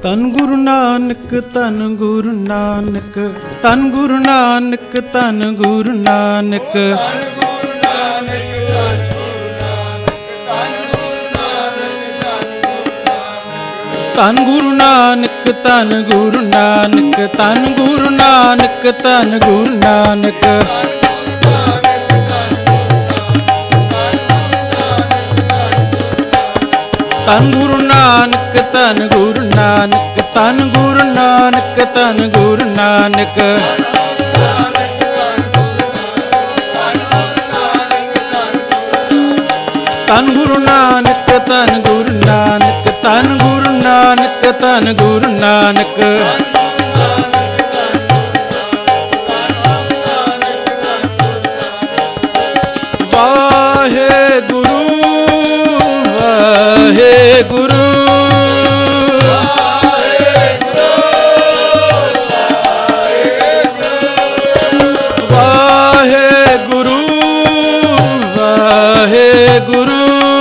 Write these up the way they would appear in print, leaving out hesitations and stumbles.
तन गुरु नानक, तन गुरु नानक, तन गुरु नानक, तन गुरु नानक। तन गुरु नानक, तन गुरु नानक, तन गुरु नानक, तन गुरु नानक। तन गुरु नानक, तन गुरु नानक, तन गुरु नानक, तन गुरु नानक। तन गुरु नानक, तन गुरु नानक, तन गुरु नानक, तन गुरु नानक। वाहे गुरु, वाहे गुरु, वाहे गुरु, वाहे गुरु।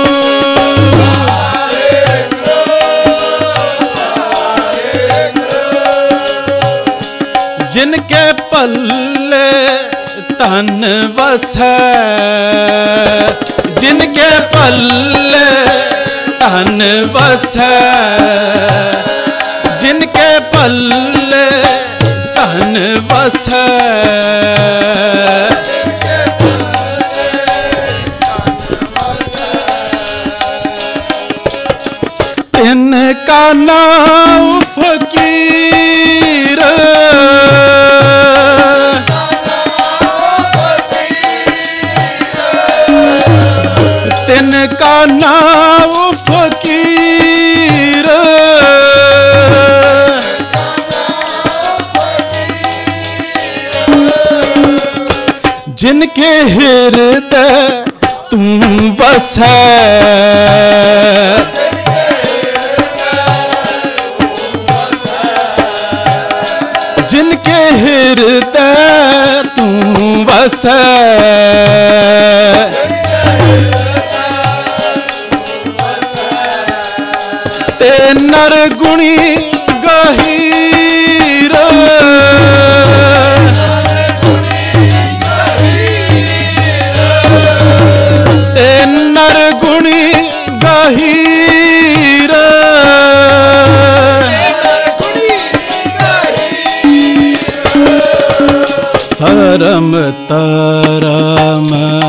जिनके पल्ले तन वसै, जिनके पल्ले तन वसै, जिनके पल्ले तन वसै। इनका नाम फकीर, तिनका नाम फकीर। जिनके हृदय तू वसै, जिनके हृदय तू वसै। ते नर गुणी गहीर, ते नर गुणी गहीर। सरम तरम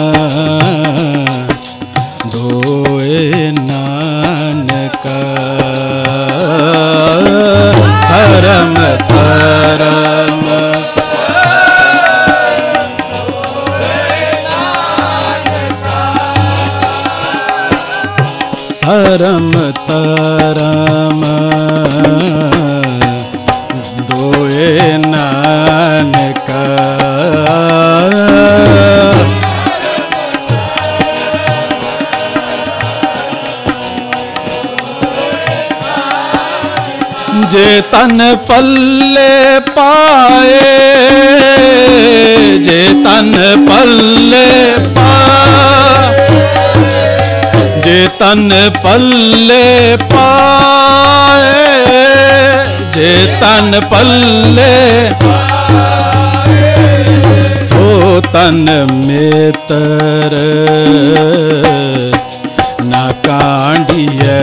दोए नानक, सरम तरम सरम तरम दोए नानक। जे तन पल्ले पाए, जे तन पल्ले पाए, जे तन पल्ले पाए, जे तन पल्ले सो तन मेतर ना कांडिए।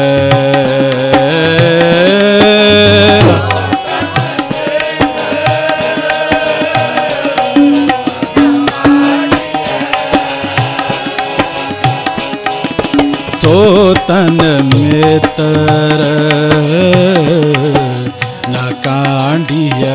सो तन मेतर न कांडिए।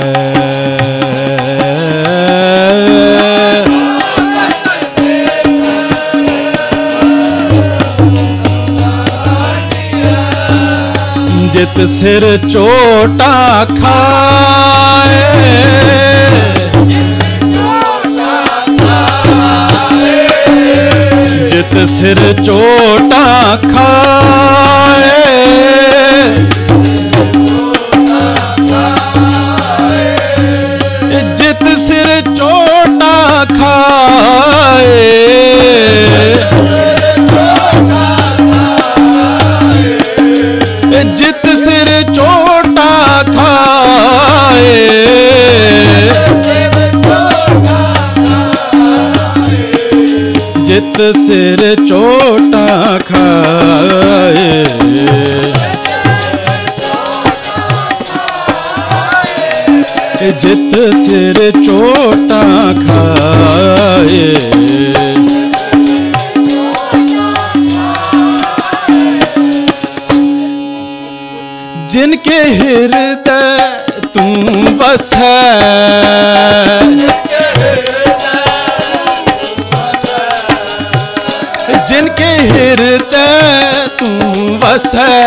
जित सिर चोटा खाए, जित सिर चोटा खाए, जित सिर चोटा खाए, जित सिर चोट जित सिर चोटा खाए, जित सिर चोटा खाए, जिनके हृदय तू बसै, जिनके हृदय तू बसै,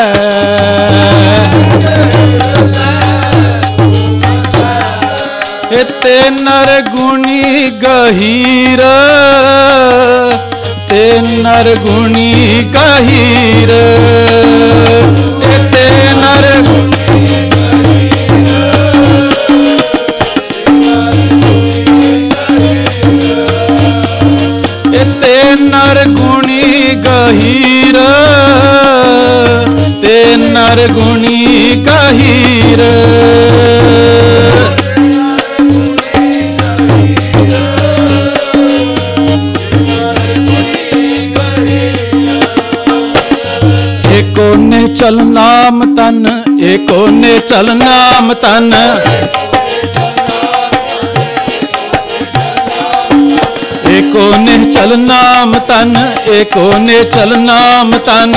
ते नर गुणी गहीर, ते नर गुणी गहीर, ते नर ते नर गुणी गहीर, ते नर गुणी गहीर, एको ने चल नाम तन, एको ने चल नाम तन, एको ने चल नाम तन, एको ने चल नाम तन,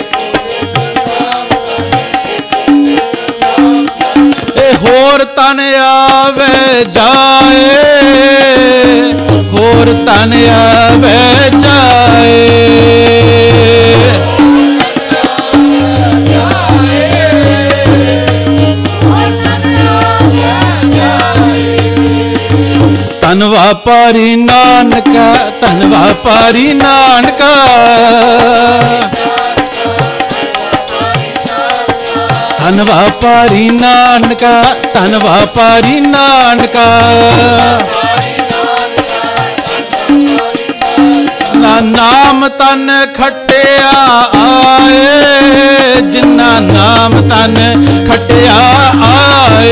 ए होर तन आवे जाए, होर तन आवे जाए, तन व्यापारी नानका, तन व्यापारी नानका, तन व्यापारी नानका, तन व्यापारी नानका, नाम तन खटिया आए, जिन्ना नाम तन खटिया आए,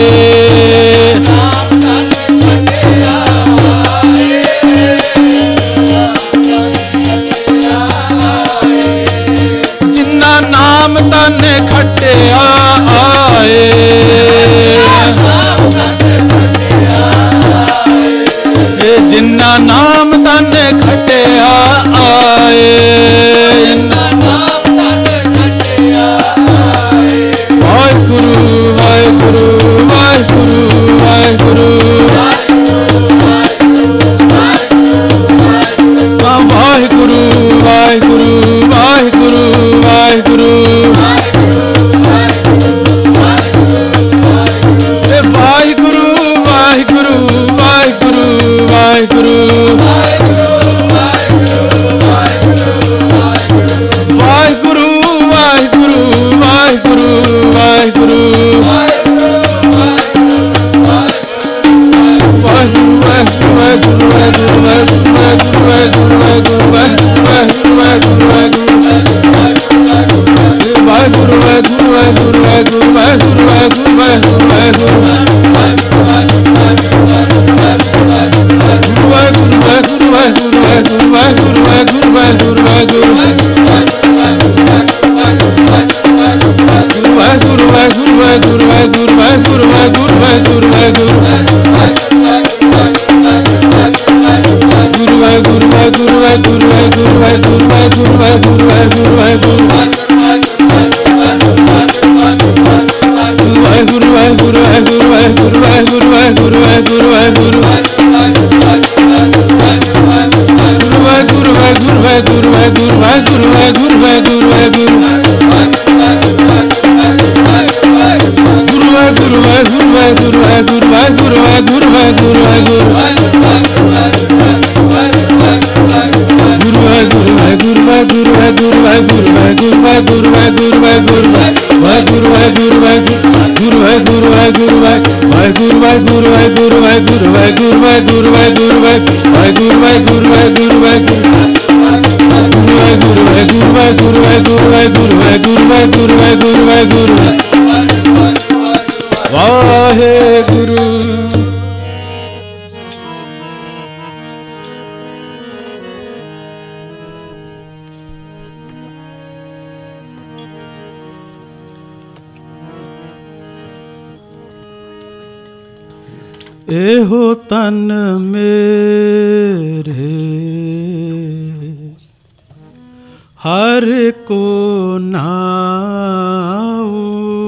जिन्ना नाम तन खटिया आए, जिन्ना नाम तन खटिया आए, वाहिगुरु वाहिगुरु वाहिगुरु वाहिगुरु, वाहिगुरु वाहिगुरु वाहिगुरु वाहिगुरु, वाहिगुरु वाहिगुरु वाहिगुरु वाहिगुरु, वाहिगुरु वाहिगुरु वाहिगुरु वाहिगुरु, एहो तन मेरे हर को नाओ।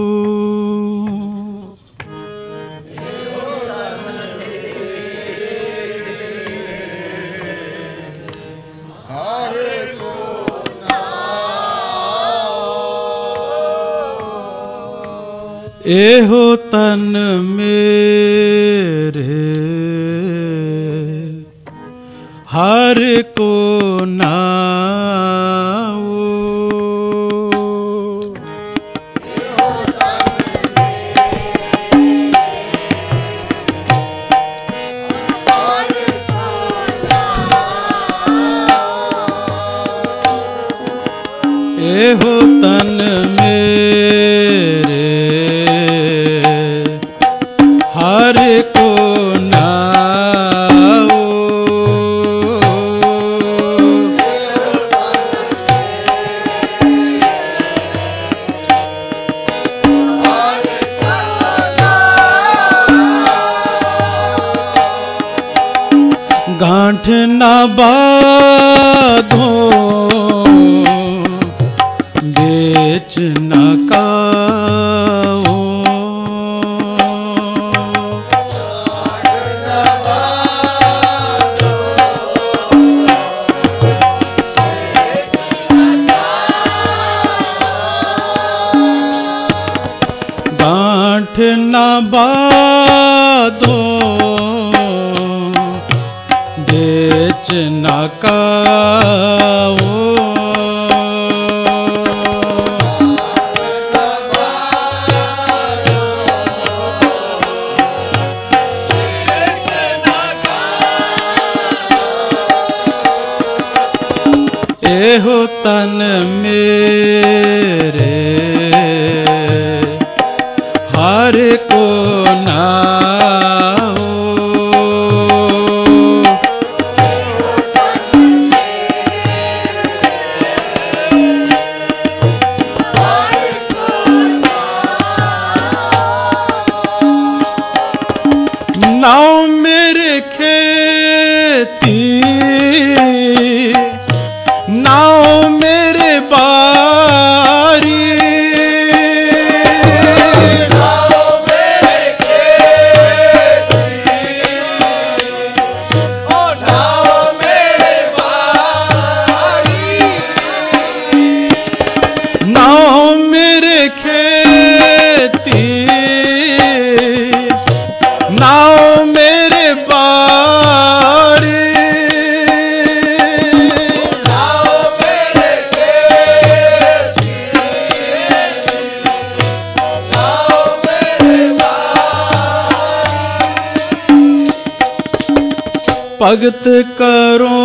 एहो तन मेरे हर को नाओ। एहो तन मेरे हर को नाओ। गांठ न बांधो बेच न काओ। गांठ न बांधो बेच न काओ। एहो तन मेरे हर को नाओ। नाओ मेरे खेती नाओ मेरे बारी। नाओ मेरे खेती ओ नाओ मेरे बारी। नाओ मेरे खेती नाओ मेरे बारी। भगत करो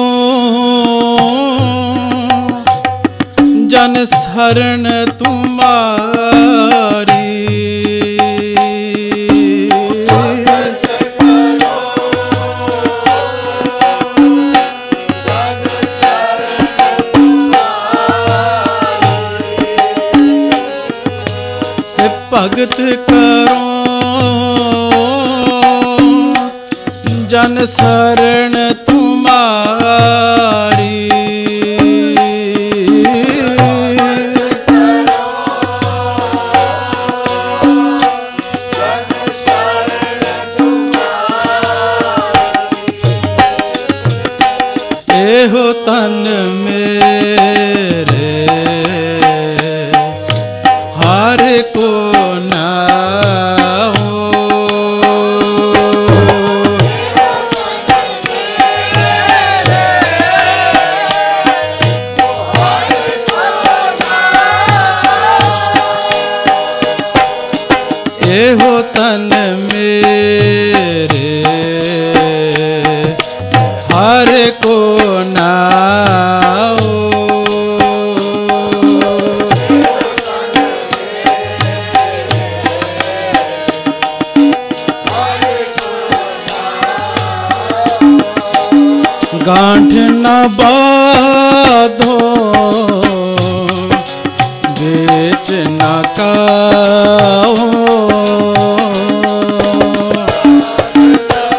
जन शरण तुम्हारी। भगत करो जन शरण तुम्हारी। एहो तन मेरे हर को नाओ। एहो तन मेरे हर को नाओ। गांठ न बांधो बेच न काओ।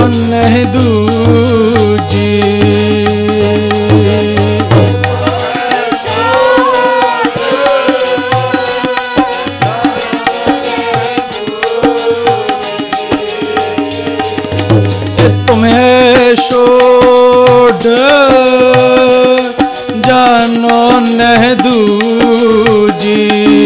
नहीं दूजी। तुम्हें छोड़ जानो नहीं दूजी।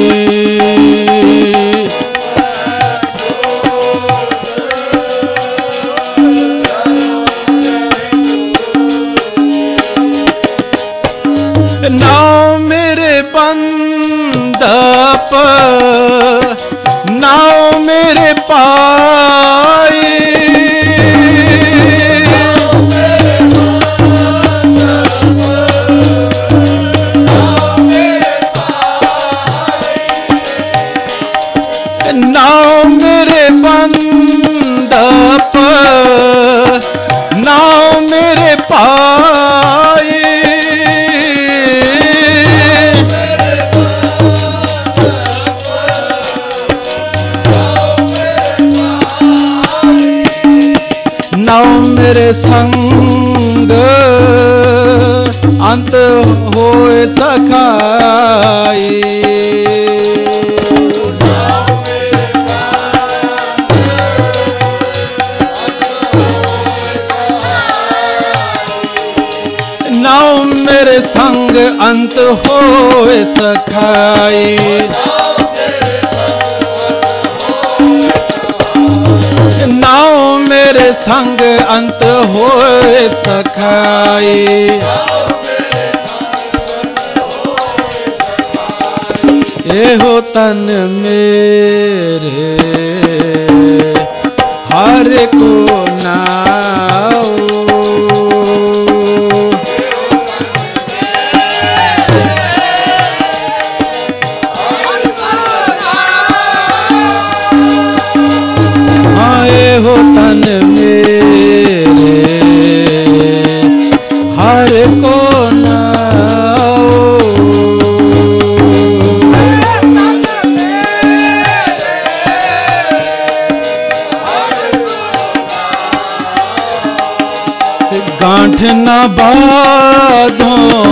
नाव मेरे बंदप नाव मेरे पाए। नाव मेरे बंदप नाव मेरे पाए। नाव मेरे संग अंत होए सखाई। नाव मेरे संग अंत होए सखाई। नाव मेरे संग अंत होए सखाई। ये हो तन मेरे हर को नाओ। हो तन मेरे हर को नाओ। गांठ न बांधो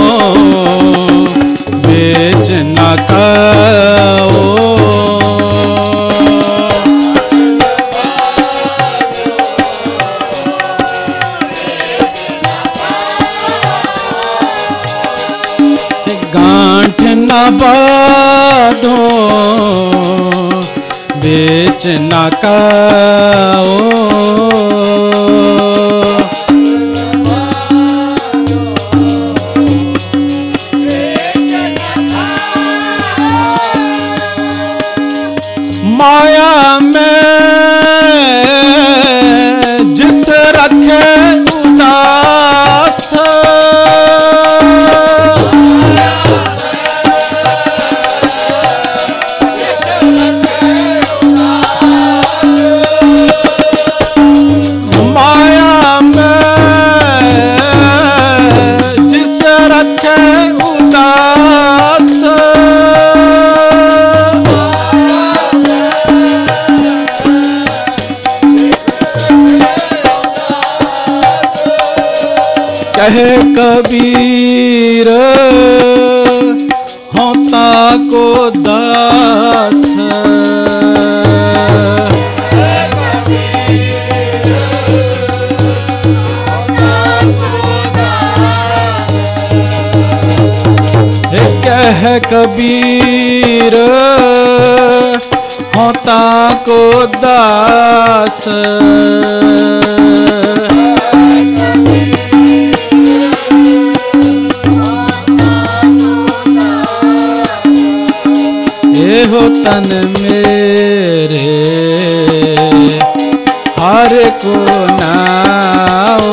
बेच न खाओ। गांठ न बांधो बेच न खाओ। माया में जिस रखे उदास। माया में जिस रखे उदास। कहे कबीर होता को दास। कह कबीर होता को दास। ये हो तन मेरे हर को नाओ।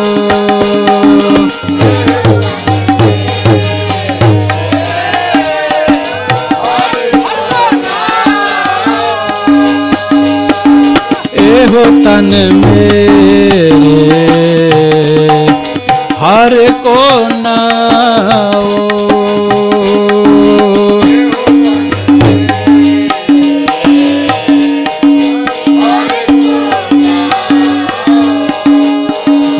ये हो तन मेरे हर को नाओ।